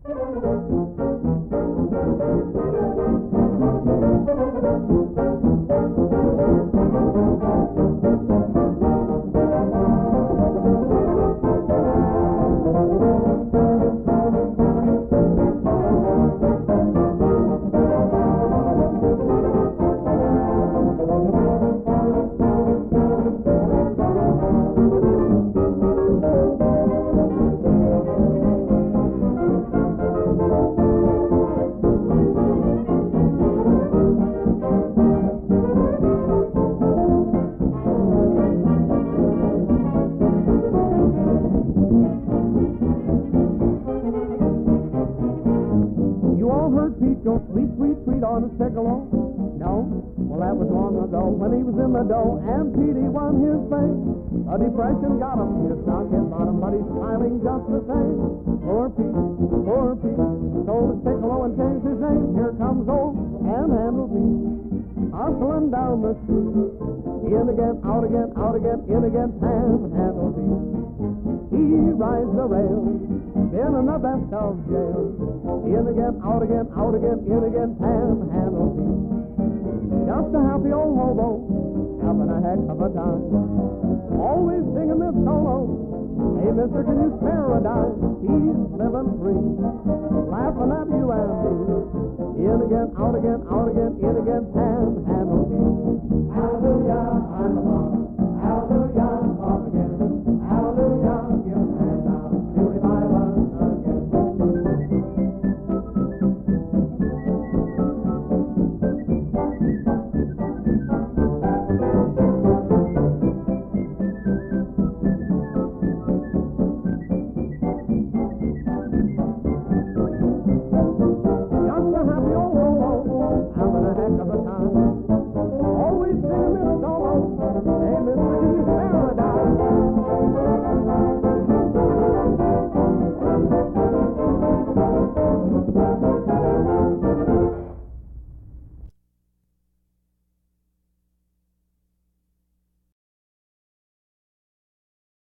Go sweet, sweet, sweet on a piccolo? No? Well, that was long ago when he was in the dough and Petey won his fame. A depression got him, his stock hit bottom, but he's smiling just the same. Poor Pete, sold his piccolo and changed his name. Here comes old Panhandle Pete, hustling down the street. In again, out again, out again, in again, Panhandle Pete. He rides the rail, been in the best of jail. In again, out again, out again, in again, Panhandle Pete. Just a happy old hobo, having a heck of a time. Always singing this solo. Hey, mister, can you spare a dime? He's living free, laughing at you and me. In again, out again, in again, Panhandle Pete. Hallelujah, I'm a